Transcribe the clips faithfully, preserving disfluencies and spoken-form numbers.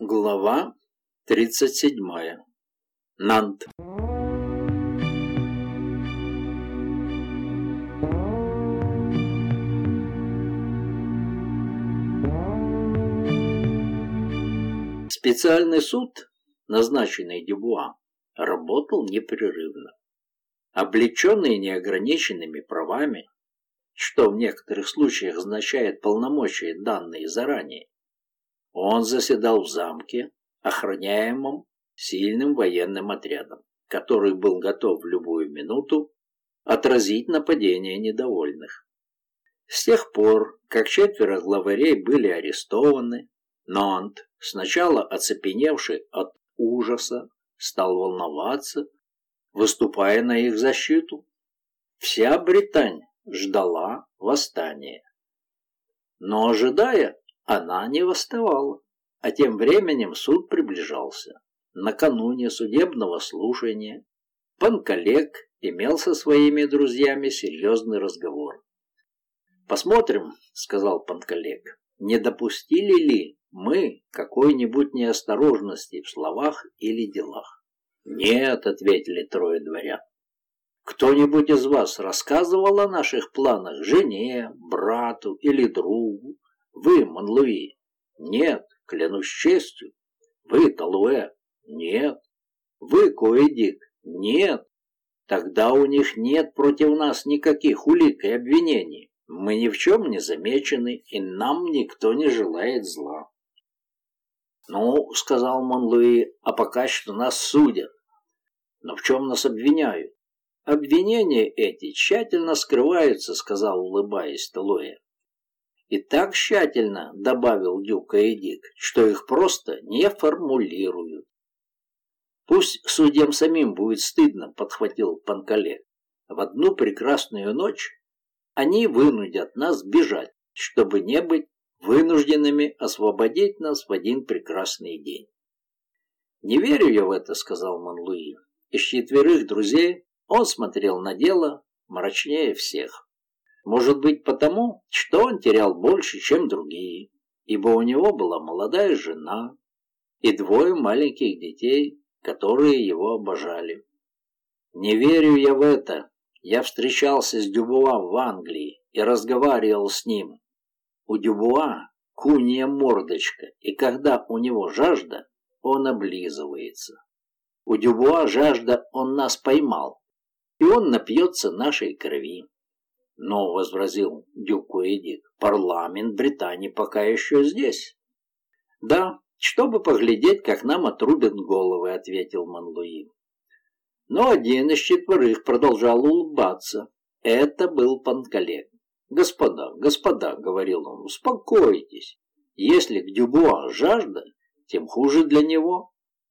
Глава тридцать седьмая. Нант. Специальный суд, назначенный Дюбуа, работал непрерывно. Облеченный неограниченными правами, что в некоторых случаях означает полномочия, данные заранее, он заседал в замке, охраняемом сильным военным отрядом, который был готов в любую минуту отразить нападение недовольных. С тех пор, как четверо главарей были арестованы, Нант, сначала оцепеневший от ужаса, стал волноваться, выступая на их защиту. Вся Британь ждала восстания. Но, ожидая, она не восставала, а тем временем суд приближался. Накануне судебного слушания Панкалек имел со своими друзьями серьезный разговор. «Посмотрим, — сказал Панкалек, — не допустили ли мы какой-нибудь неосторожности в словах или делах?» «Нет, — ответили трое дворян. Кто-нибудь из вас рассказывал о наших планах жене, брату или другу? Вы, Монлуи? Нет, клянусь честью. Вы, Талуэ? Нет. Вы, Коэдик? Нет. Тогда у них нет против нас никаких улик и обвинений. Мы ни в чем не замечены, и нам никто не желает зла. Ну, — сказал Монлуи, — а пока что нас судят. Но в чем нас обвиняют? Обвинения эти тщательно скрываются, — сказал, улыбаясь, Талуэ. И так тщательно, — добавил Дюк Эдик, — что их просто не формулируют. Пусть судьям самим будет стыдно, — подхватил Панкалек. В одну прекрасную ночь они вынудят нас бежать, чтобы не быть вынужденными освободить нас в один прекрасный день. Не верю я в это, — сказал Монлуи. Из четверых друзей он смотрел на дело мрачнее всех. Может быть, потому, что он терял больше, чем другие, ибо у него была молодая жена и двое маленьких детей, которые его обожали. Не верю я в это. Я встречался с Дюбуа в Англии и разговаривал с ним. У Дюбуа кунья мордочка, и когда у него жажда, он облизывается. У Дюбуа жажда, он нас поймал, и он напьется нашей крови. Но, — возразил Дюк Эдик, — парламент Британии пока еще здесь. Да, чтобы поглядеть, как нам отрубят головы, — ответил Монлуи. Но один из четверых продолжал улыбаться. Это был Панкалек. Господа, господа, — говорил он, — успокойтесь. Если к Дюбуа жажда, тем хуже для него.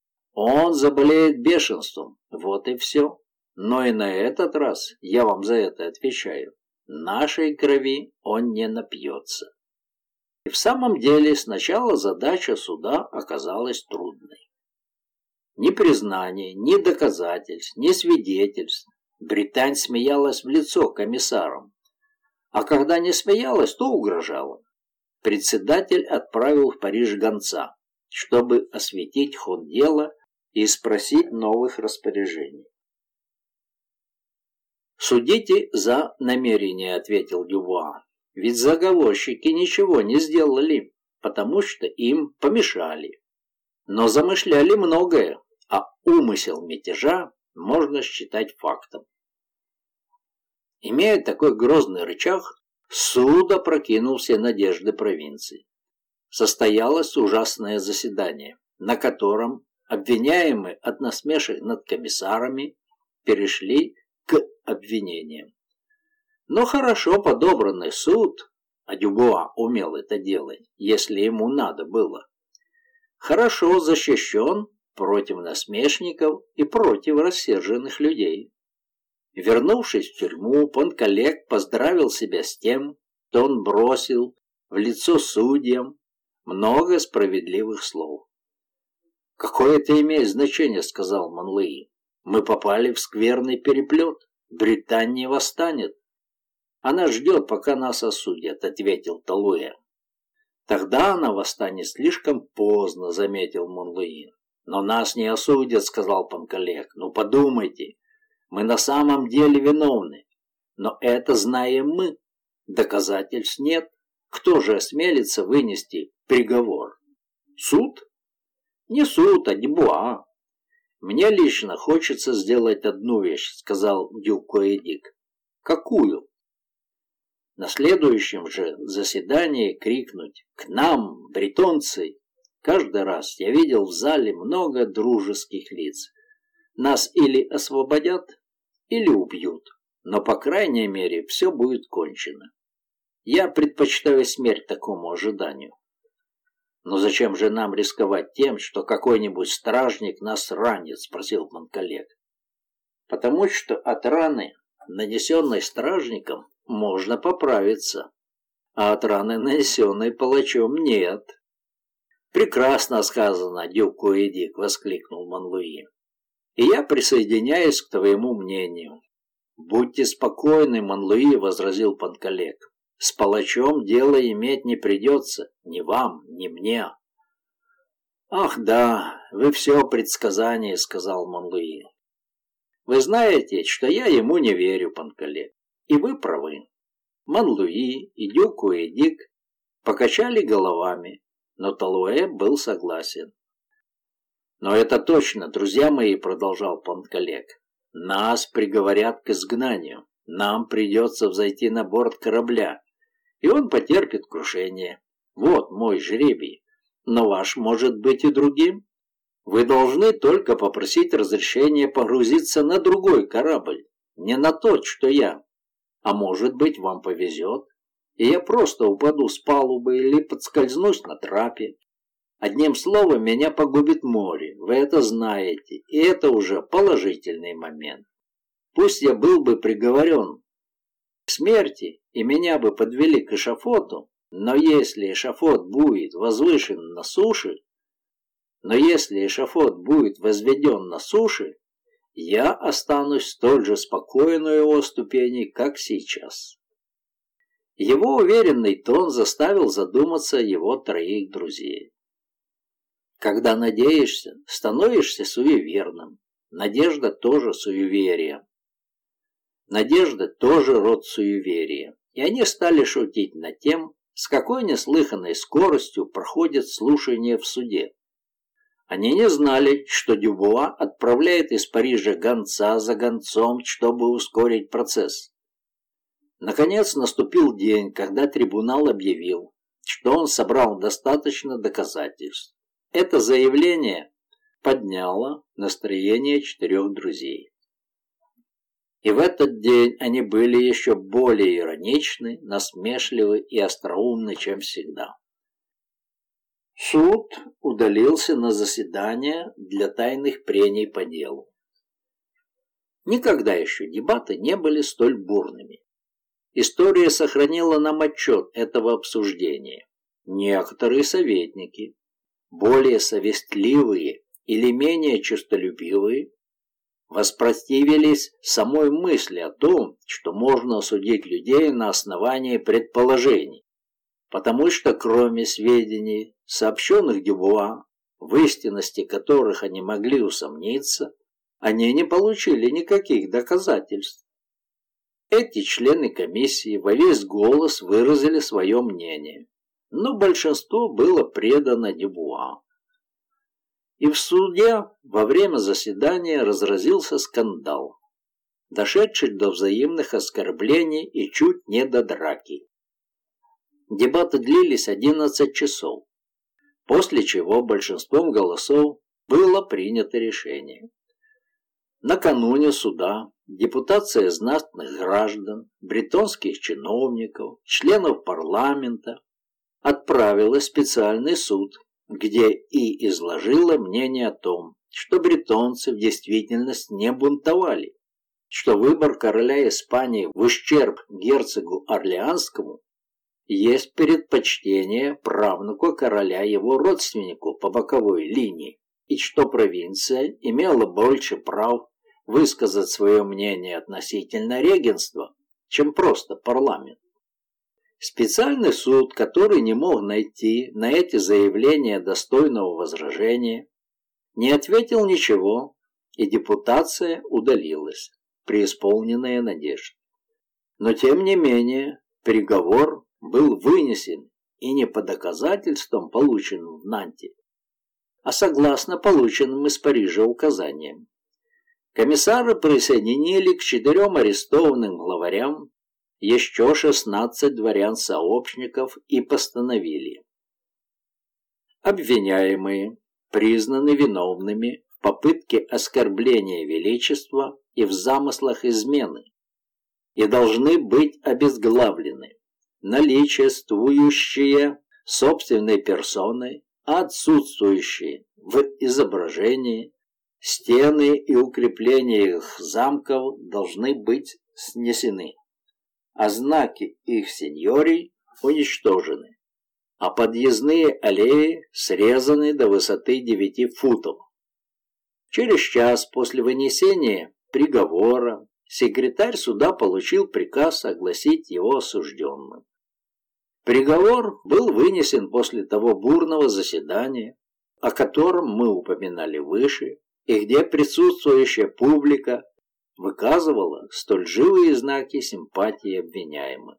Он заболеет бешенством, вот и все. Но и на этот раз, я вам за это отвечаю, нашей крови он не напьется. И в самом деле сначала задача суда оказалась трудной. Ни признаний, ни доказательств, ни свидетельств. Британь смеялась в лицо комиссарам, а когда не смеялась, то угрожала. Председатель отправил в Париж гонца, чтобы осветить ход дела и спросить новых распоряжений. «Судите за намерение», — ответил Дюбуа. «Ведь заговорщики ничего не сделали, потому что им помешали. Но замышляли многое, а умысел мятежа можно считать фактом». Имея такой грозный рычаг, суд опрокинул все надежды провинции. Состоялось ужасное заседание, на котором обвиняемые от насмешек над комиссарами перешли к обвинениям. Но хорошо подобранный суд, а Дюбуа умел это делать, если ему надо было, хорошо защищен против насмешников и против рассерженных людей. Вернувшись в тюрьму, Панкалек поздравил себя с тем, что он бросил в лицо судьям много справедливых слов. «Какое это имеет значение, — сказал Монлуи. Мы попали в скверный переплет. Британия восстанет. Она ждет, пока нас осудят, — ответил Талуэ. Тогда она восстанет слишком поздно, заметил Монлуин. Но нас не осудят, сказал Панкалек. Ну подумайте, мы на самом деле виновны. Но это знаем мы. Доказательств нет. Кто же осмелится вынести приговор? Суд? Не суд, а Дюбуа. Мне лично хочется сделать одну вещь, сказал дюк Куэдик. Какую? На следующем же заседании крикнуть «К нам, бретонцы!». Каждый раз я видел в зале много дружеских лиц. Нас или освободят, или убьют, но, по крайней мере, все будет кончено. Я предпочитаю смерть такому ожиданию. Но зачем же нам рисковать тем, что какой-нибудь стражник нас ранит, спросил Панкалек. Потому что от раны, нанесенной стражником, можно поправиться, а от раны, нанесенной палачом, нет. Прекрасно сказано, дюк Куэдик, воскликнул Монлуин. И я присоединяюсь к твоему мнению. Будьте спокойны, Монлуи, возразил Панкалек. С палачом дело иметь не придется, ни вам, ни мне. Ах да, вы все предсказание, сказал Монлуи. Вы знаете, что я ему не верю, Панкалек. И вы правы. Монлуи и дюк Куэдик покачали головами, но Талуэ был согласен. Но это точно, друзья мои, продолжал Панкалек. Нас приговорят к изгнанию. Нам придется взойти на борт корабля, и он потерпит крушение. Вот мой жребий. Но ваш может быть и другим. Вы должны только попросить разрешения погрузиться на другой корабль, не на тот, что я. А может быть, вам повезет, и я просто упаду с палубы или подскользнусь на трапе. Одним словом, меня погубит море, вы это знаете, и это уже положительный момент. Пусть я был бы приговорен к смерти, и меня бы подвели к эшафоту, но если эшафот будет возвышен на суше, но если эшафот будет возведен на суше, я останусь столь же спокоен у его ступеней, как сейчас. Его уверенный тон заставил задуматься его троих друзей. Когда надеешься, становишься суеверным. Надежда тоже суеверие. Надежда тоже род суеверия. И они стали шутить над тем, с какой неслыханной скоростью проходит слушание в суде. Они не знали, что Дюбуа отправляет из Парижа гонца за гонцом, чтобы ускорить процесс. Наконец наступил день, когда трибунал объявил, что он собрал достаточно доказательств. Это заявление подняло настроение четырех друзей. И в этот день они были еще более ироничны, насмешливы и остроумны, чем всегда. Суд удалился на заседание для тайных прений по делу. Никогда еще дебаты не были столь бурными. История сохранила нам отчет этого обсуждения. Некоторые советники, более совестливые или менее честолюбивые, воспротивились самой мысли о том, что можно осудить людей на основании предположений, потому что кроме сведений, сообщенных Дюбуа, в истинности которых они могли усомниться, они не получили никаких доказательств. Эти члены комиссии во весь голос выразили свое мнение, но большинство было предано Дюбуа. И в суде во время заседания разразился скандал, дошедший до взаимных оскорблений и чуть не до драки. Дебаты длились одиннадцать часов, после чего большинством голосов было принято решение. Накануне суда депутация знатных граждан, бретонских чиновников, членов парламента отправила в специальный суд, где и изложила мнение о том, что бретонцы в действительности не бунтовали, что выбор короля Испании в ущерб герцогу Орлеанскому есть предпочтение правнуку короля его родственнику по боковой линии, и что провинция имела больше прав высказать свое мнение относительно регенства, чем просто парламент. Специальный суд, который не мог найти на эти заявления достойного возражения, не ответил ничего, и депутация удалилась, преисполненная надежд. Но тем не менее приговор был вынесен и не по доказательствам, полученным в Нанте, а согласно полученным из Парижа указаниям. Комиссары присоединили к четырем арестованным главарям еще шестнадцать дворян-сообщников и постановили: обвиняемые признаны виновными в попытке оскорбления величества и в замыслах измены и должны быть обезглавлены. Наличествующие собственной персоной, отсутствующие в изображении, стены и укрепления их замков должны быть снесены, а знаки их сеньорий уничтожены, а подъездные аллеи срезаны до высоты девяти футов. Через час после вынесения приговора секретарь суда получил приказ огласить его осужденным. Приговор был вынесен после того бурного заседания, о котором мы упоминали выше, и где присутствующая публика выказывала столь живые знаки симпатии обвиняемых.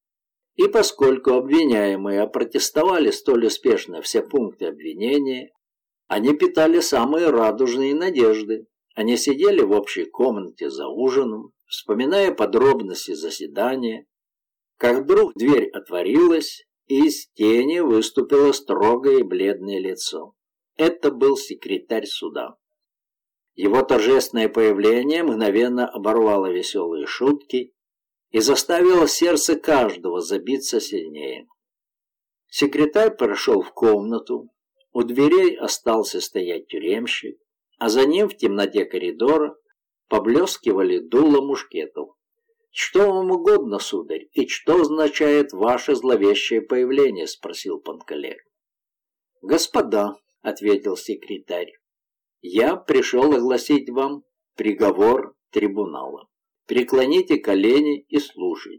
И поскольку обвиняемые опротестовали столь успешно все пункты обвинения, они питали самые радужные надежды. Они сидели в общей комнате за ужином, вспоминая подробности заседания, как вдруг дверь отворилась, и из тени выступило строгое и бледное лицо. Это был секретарь суда. Его торжественное появление мгновенно оборвало веселые шутки и заставило сердце каждого забиться сильнее. Секретарь прошел в комнату, у дверей остался стоять тюремщик, а за ним в темноте коридора поблескивали дула мушкетов. «Что вам угодно, сударь, и что означает ваше зловещее появление?» — спросил Панкалег. «Господа», — ответил секретарь, — «я пришел огласить вам приговор трибунала. Преклоните колени и слушайте».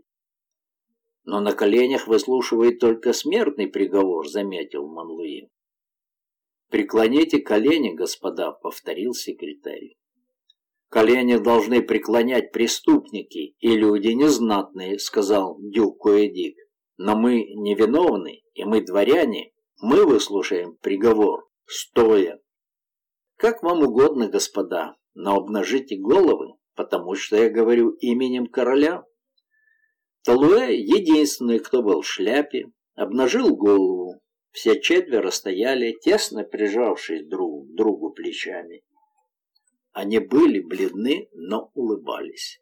«Но на коленях выслушивает только смертный приговор», — заметил Монлуи. «Преклоните колени, господа», — повторил секретарь. «Колени должны преклонять преступники и люди незнатные», — сказал дюк Куэдик. «Но мы невиновны, и мы дворяне, мы выслушаем приговор стоя». «Как вам угодно, господа, но обнажите головы, потому что я говорю именем короля». Талуэ, единственный, кто был в шляпе, обнажил голову. Все четверо стояли, тесно прижавшись друг к другу плечами. Они были бледны, но улыбались.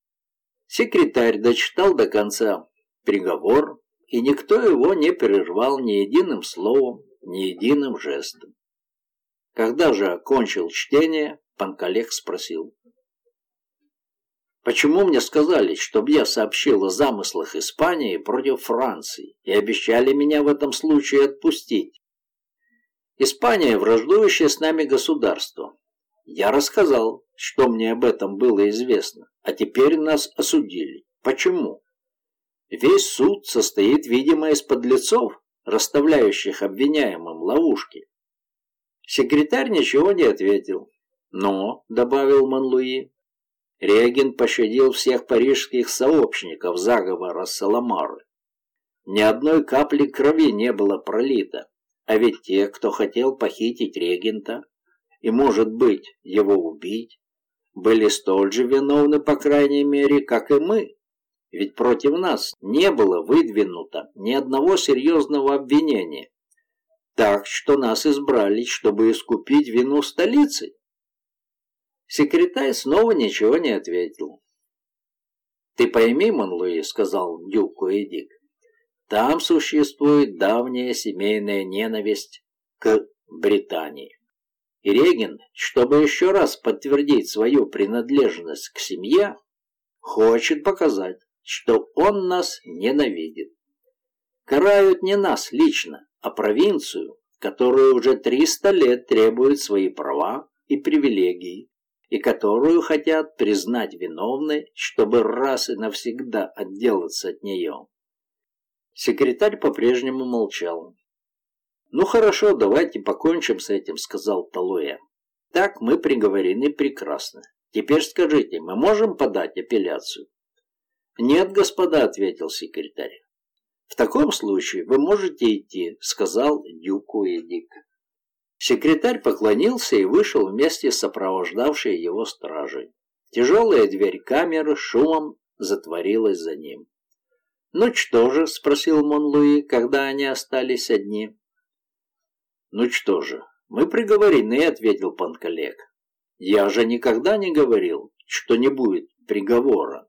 Секретарь дочитал до конца приговор, и никто его не прервал ни единым словом, ни единым жестом. Когда же окончил чтение, Панкалег спросил: «Почему мне сказали, чтобы я сообщил о замыслах Испании против Франции и обещали меня в этом случае отпустить? Испания — враждующее с нами государство. Я рассказал, что мне об этом было известно, а теперь нас осудили. Почему? Весь суд состоит, видимо, из подлецов, расставляющих обвиняемым ловушки». Секретарь ничего не ответил. «Но», — добавил Монлуи, — «регент пощадил всех парижских сообщников заговора Саламары. Ни одной капли крови не было пролито, а ведь те, кто хотел похитить регента и, может быть, его убить, были столь же виновны, по крайней мере, как и мы. Ведь против нас не было выдвинуто ни одного серьезного обвинения, так что нас избрали, чтобы искупить вину столицы». Секретарь снова ничего не ответил. «Ты пойми, Монлуи, — сказал дюк Куэдик, — там существует давняя семейная ненависть к Британии. И регент, чтобы еще раз подтвердить свою принадлежность к семье, хочет показать, что он нас ненавидит. Карают не нас лично, а провинцию, которая уже триста лет требует свои права и привилегии, и которую хотят признать виновной, чтобы раз и навсегда отделаться от нее. Секретарь по-прежнему молчал. «Ну хорошо, давайте покончим с этим», — сказал Талуя. «Так мы приговорены прекрасно. Теперь скажите, мы можем подать апелляцию?» «Нет, господа», — ответил секретарь. «В таком случае вы можете идти», — сказал Дюкуэдик. Секретарь поклонился и вышел вместе с сопровождавшей его стражей. Тяжелая дверь камеры шумом затворилась за ним. «Ну что же?» — спросил Монлуи, когда они остались одни. «Ну что же, мы приговорены», — ответил Панкалек. «Я же никогда не говорил, что не будет приговора.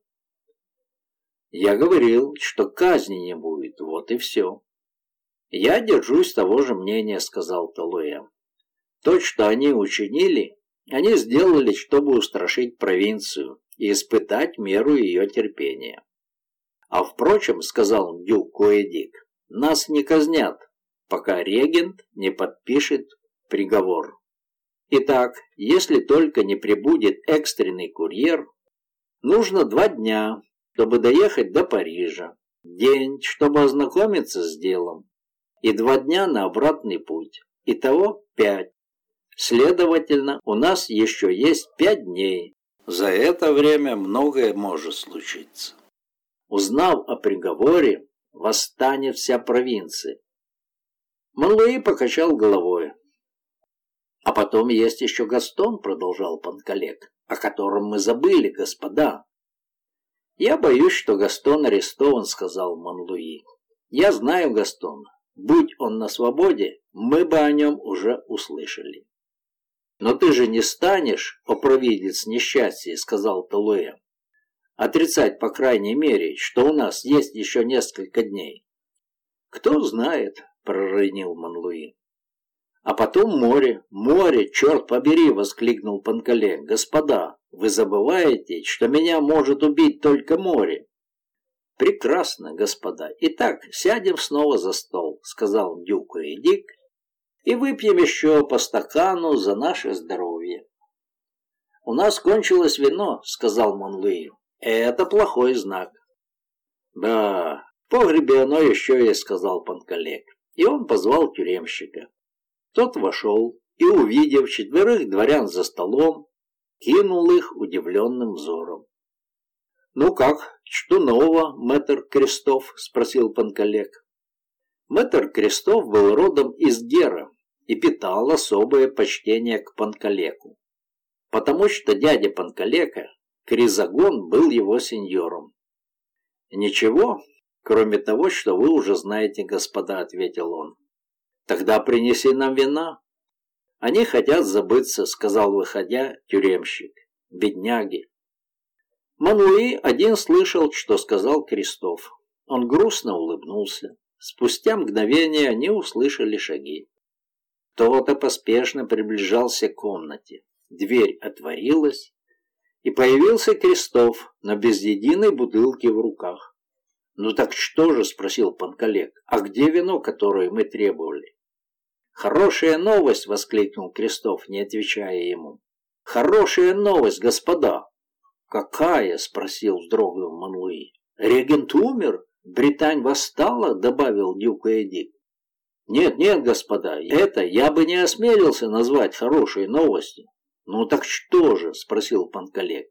Я говорил, что казни не будет, вот и все». «Я держусь того же мнения», — сказал Талуя. «То, что они учинили, они сделали, чтобы устрашить провинцию и испытать меру ее терпения. А впрочем, — сказал Дюкуэдик, — нас не казнят, пока регент не подпишет приговор. Итак, если только не прибудет экстренный курьер, нужно два дня, чтобы доехать до Парижа, день, чтобы ознакомиться с делом, и два дня на обратный путь. Итого пять. Следовательно, у нас еще есть пять дней. За это время многое может случиться. Узнав о приговоре, восстанет вся провинция». Монлуи покачал головой. «А потом есть еще Гастон», — продолжал Панкалек, — «о котором мы забыли, господа». «Я боюсь, что Гастон арестован», — сказал Монлуи. «Я знаю Гастона. Будь он на свободе, мы бы о нем уже услышали». «Но ты же не станешь, о провидец несчастья», — сказал Талуя, «отрицать, по крайней мере, что у нас есть еще несколько дней». «Кто знает», — проронил Монлуи. «А потом море, море, черт побери!» — воскликнул Панкалек. «Господа, вы забываете, что меня может убить только море?» «Прекрасно, господа. Итак, сядем снова за стол», — сказал Дюкуэдик, «и выпьем еще по стакану за наше здоровье». «У нас кончилось вино», — сказал Монлуи. «Это плохой знак». «Да, в погребе оно еще есть», — сказал Панкалек. И он позвал тюремщика. Тот вошел и, увидев четверых дворян за столом, кинул их удивленным взором. «Ну как, что нового, мэтр Крестов?» — спросил Панкалек. Мэтр Крестов был родом из Гера и питал особое почтение к Панкалеку, потому что дядя Панкалека, Кризагон, был его сеньором. «Ничего, кроме того, что вы уже знаете, господа», — ответил он. «Тогда принеси нам вина». «Они хотят забыться», — сказал, выходя, тюремщик. «Бедняги». Монлуи один слышал, что сказал Крестов. Он грустно улыбнулся. Спустя мгновение они услышали шаги. Кто-то поспешно приближался к комнате. Дверь отворилась, и появился Крестов, но без единой бутылки в руках. «Ну так что же?» — спросил Панкалек. «А где вино, которое мы требовали?» «Хорошая новость!» — воскликнул Крестов, не отвечая ему. «Хорошая новость, господа!» «Какая?» — спросил, вздрогнув Монлуи. «Регент умер? Британь восстала?» — добавил Дюкуэдик. «Нет, нет, господа, это я бы не осмелился назвать хорошей новостью». «Ну так что же?» — спросил Панкалек.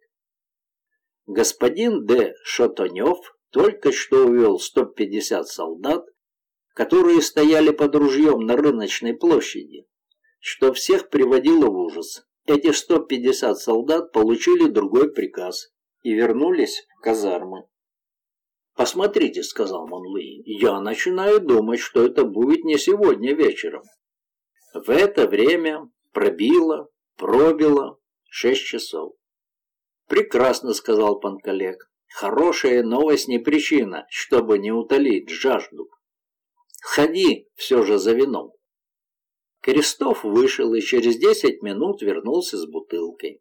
«Господин де Шотонев только что увел сто пятьдесят солдат, которые стояли под ружьем на рыночной площади, что всех приводило в ужас. Эти сто пятьдесят солдат получили другой приказ и вернулись в казармы». «Посмотрите», — сказал Монлуи, — «я начинаю думать, что это будет не сегодня вечером». В это время пробило, пробило шесть часов. «Прекрасно», — сказал Панкалек, — «хорошая новость не причина, чтобы не утолить жажду. Сходи все же за вином». Крестов вышел и через десять минут вернулся с бутылкой.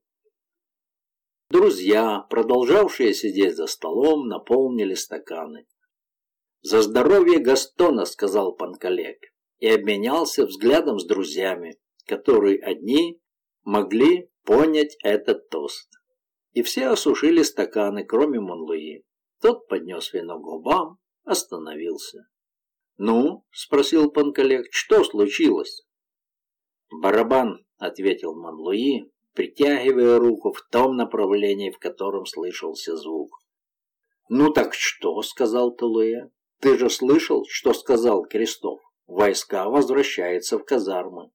Друзья, продолжавшие сидеть за столом, наполнили стаканы. «За здоровье Гастона», — сказал Панкалек, и обменялся взглядом с друзьями, которые одни могли понять этот тост. И все осушили стаканы, кроме Монлуи. Тот поднес вино к губам, остановился. «Ну?» — спросил Панкалек. «Что случилось?» «Барабан», — ответил Монлуи, притягивая руку в том направлении, в котором слышался звук. «Ну так что?» — сказал Тулуя. «Ты же слышал, что сказал Крестов? Войска возвращаются в казармы».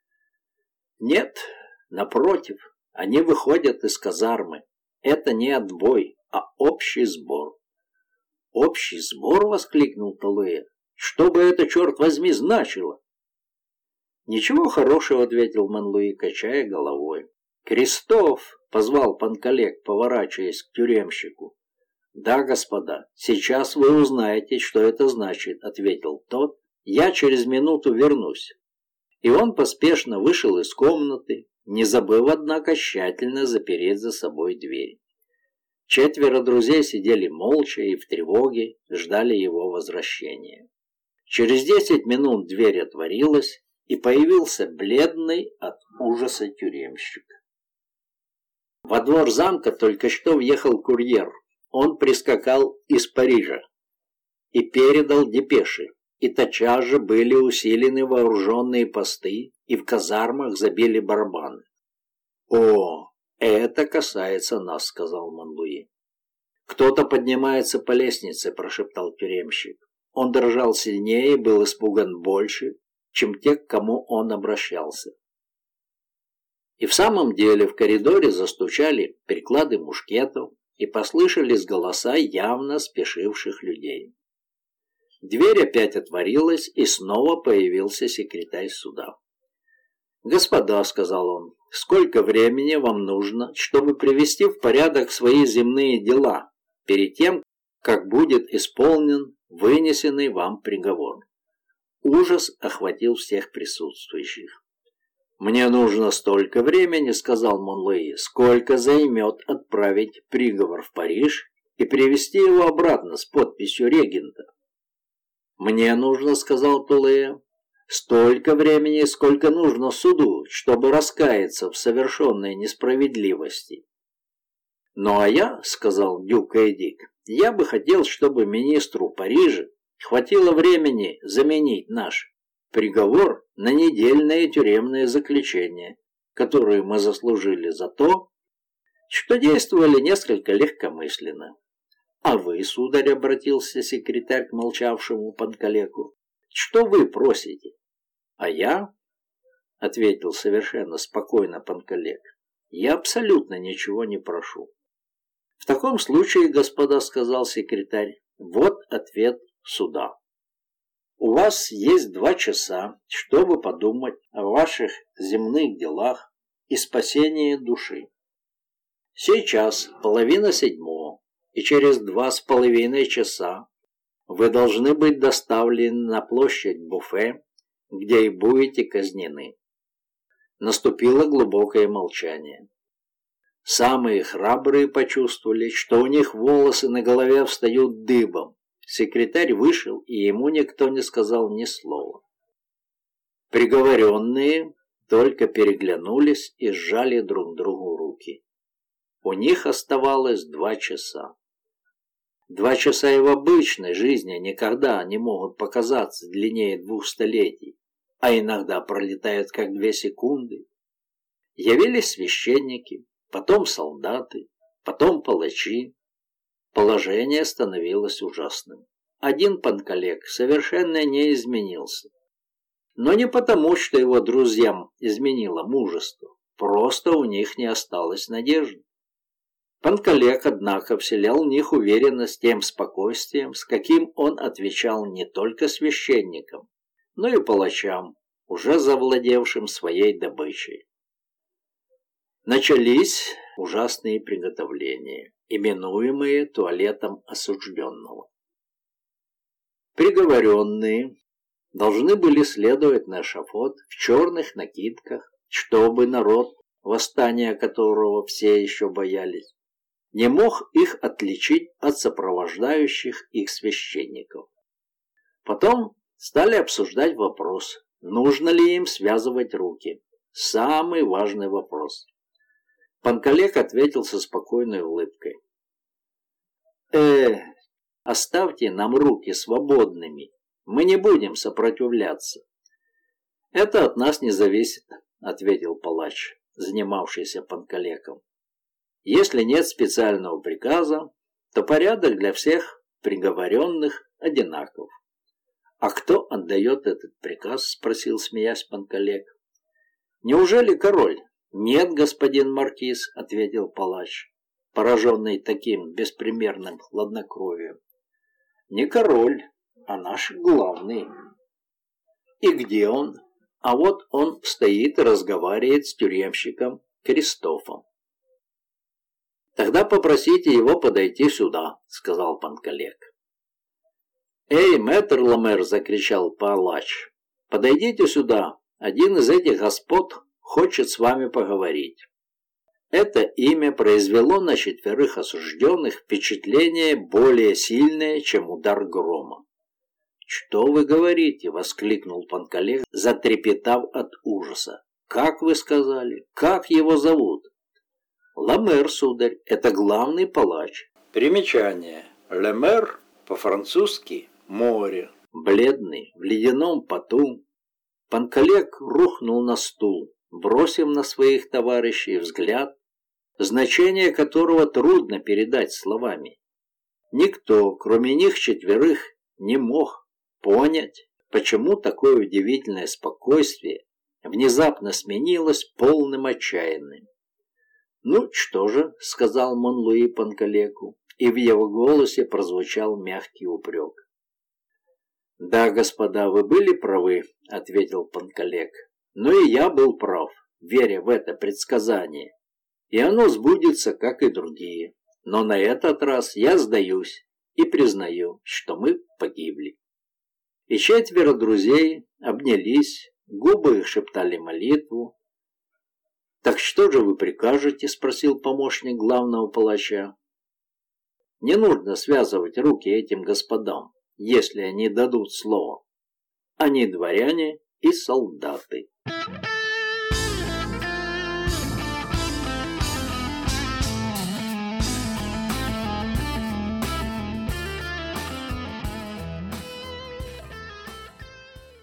«Нет, напротив, они выходят из казармы. Это не отбой, а общий сбор». «Общий сбор?» — воскликнул Тулуя. «Что бы это, черт возьми, значило?» «Ничего хорошего», — ответил Монлуи, качая головой. «Крестов!» — позвал Панкалек, поворачиваясь к тюремщику. «Да, господа, сейчас вы узнаете, что это значит», — ответил тот. «Я через минуту вернусь». И он поспешно вышел из комнаты, не забыв, однако, тщательно запереть за собой дверь. Четверо друзей сидели молча и в тревоге ждали его возвращения. Через десять минут дверь отворилась, и появился бледный от ужаса тюремщик. Во двор замка только что въехал курьер. Он прискакал из Парижа и передал депеши, и тотчас же были усилены вооруженные посты, и в казармах забили барабаны. «О, это касается нас», — сказал Монлуи. «Кто-то поднимается по лестнице», — прошептал тюремщик. Он дрожал сильнее и был испуган больше, чем те, к кому он обращался. И в самом деле в коридоре застучали приклады мушкетов, и послышались голоса явно спешивших людей. Дверь опять отворилась, и снова появился секретарь суда. «Господа», — сказал он, — «сколько времени вам нужно, чтобы привести в порядок свои земные дела перед тем, как будет исполнен вынесенный вам приговор?» Ужас охватил всех присутствующих. «Мне нужно столько времени, — сказал Монлуи, — сколько займет отправить приговор в Париж и привезти его обратно с подписью регента». «Мне нужно, — сказал Тулуя, — столько времени, сколько нужно суду, чтобы раскаяться в совершенной несправедливости». «Ну а я, — сказал дюк Эдик, — я бы хотел, чтобы министру Парижа хватило времени заменить наш приговор на недельное тюремное заключение, которое мы заслужили за то, что действовали несколько легкомысленно. А вы, сударь, — обратился секретарь к молчавшему Панкалеку, — что вы просите? А я, — ответил совершенно спокойно Панкалек, — я абсолютно ничего не прошу. В таком случае, господа, — сказал секретарь, — вот ответ суда. У вас есть два часа, чтобы подумать о ваших земных делах и спасении души. Сейчас половина седьмого, и через два с половиной часа вы должны быть доставлены на площадь Буфе, где и будете казнены. Наступило глубокое молчание. Самые храбрые почувствовали, что у них волосы на голове встают дыбом. Секретарь вышел, и ему никто не сказал ни слова. Приговоренные только переглянулись и сжали друг другу руки. У них оставалось два часа. Два часа и в обычной жизни никогда не могут показаться длиннее двух столетий, а иногда пролетают как две секунды. Явились священники, потом солдаты, потом палачи. Положение становилось ужасным. Один Панкалек совершенно не изменился. Но не потому, что его друзьям изменило мужество. Просто у них не осталось надежды. Панкалек, однако, вселял в них уверенность тем спокойствием, с каким он отвечал не только священникам, но и палачам, уже завладевшим своей добычей. Начались ужасные приготовления, именуемые туалетом осужденного. Приговоренные должны были следовать на эшафот в черных накидках, чтобы народ, восстания которого все еще боялись, не мог их отличить от сопровождающих их священников. Потом стали обсуждать вопрос, нужно ли им связывать руки. Самый важный вопрос. Панкалек ответил со спокойной улыбкой. «Э, оставьте нам руки свободными. Мы не будем сопротивляться. Это от нас не зависит, ответил палач, занимавшийся панкалеком. Если нет специального приказа, то порядок для всех приговоренных одинаков. А кто отдает этот приказ? Спросил, смеясь, панкалек. Неужели король? Нет, господин маркиз, ответил палач, пораженный таким беспримерным хладнокровием. Не король, а наш главный. И где он? А вот он стоит и разговаривает с тюремщиком Кристофом. Тогда попросите его подойти сюда, сказал панкалек. Эй, мэтр Ламер, закричал палач, подойдите сюда, один из этих господ хочет с вами поговорить. Это имя произвело на четверых осужденных впечатление более сильное, чем удар грома. «Что вы говорите?» — воскликнул панкалек, затрепетав от ужаса. «Как вы сказали? Как его зовут?» «Ламер, сударь, это главный палач». Примечание. «Ламер» по-французски «море». Бледный, в ледяном поту, панкалек рухнул на стул, бросив на своих товарищей взгляд, значение которого трудно передать словами. Никто, кроме них четверых, не мог понять, почему такое удивительное спокойствие внезапно сменилось полным отчаянным. «Ну что же», — сказал Монлуи панкалеку, и в его голосе прозвучал мягкий упрек. «Да, господа, вы были правы», — ответил панкалек, — «но и я был прав, веря в это предсказание, и оно сбудется, как и другие. Но на этот раз я сдаюсь и признаю, что мы погибли». И четверо друзей обнялись, губы их шептали молитву. «Так что же вы прикажете?» — спросил помощник главного палача. «Не нужно связывать руки этим господам, если они дадут слово. Они дворяне и солдаты».